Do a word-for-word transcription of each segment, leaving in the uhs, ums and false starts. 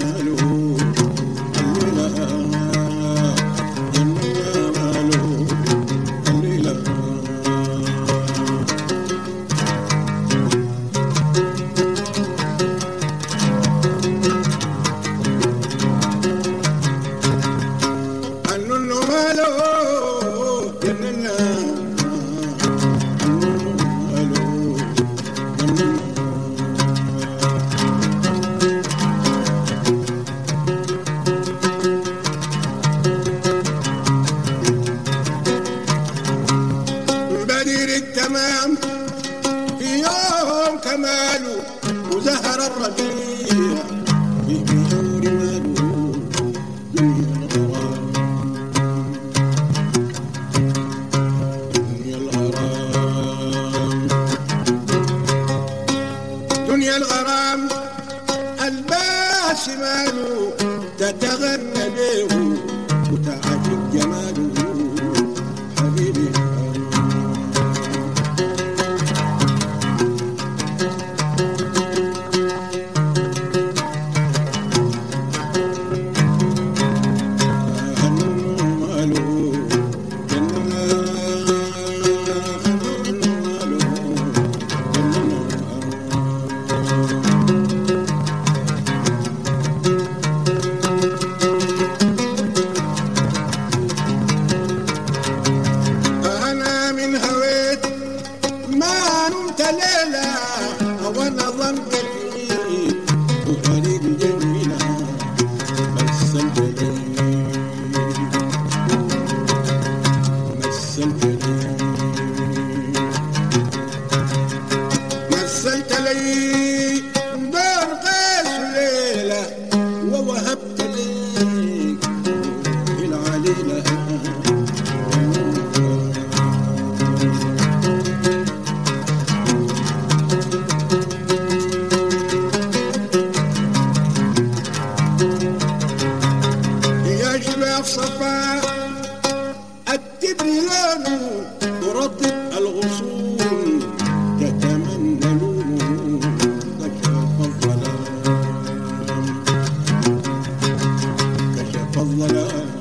التمام في يوم كماله وزهر الربيع في بيور ماله دنيا الغرام دنيا الغرام دنيا الغرام الباس ماله تتغنى به وتعجب جماله حبيبي وانا ظنت فيك وطريق جميلة مثلت لي مثلت لي مثلت لي دور قيس ليلة ووهبت ليك العليلة صفا التبري لونه ترطب الغصون تتمنى لونه كشف الظلام كشف الظلام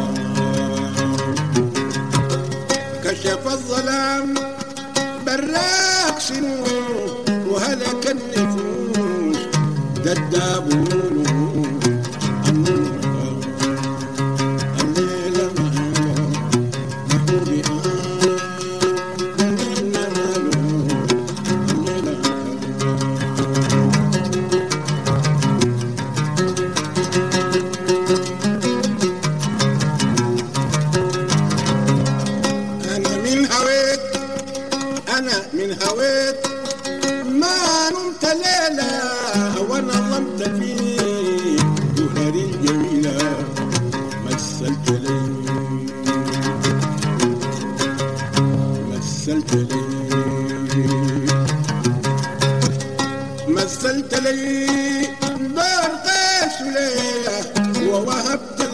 كشف الظلام براق سنون وهلك النفوس دداب لونه أنا من هويت ما نمت ليلة وانا ظلمت فيه جوهري الجميلة مثلت لي مثلت لي مثلت لي دور قيس ليلة ووهبت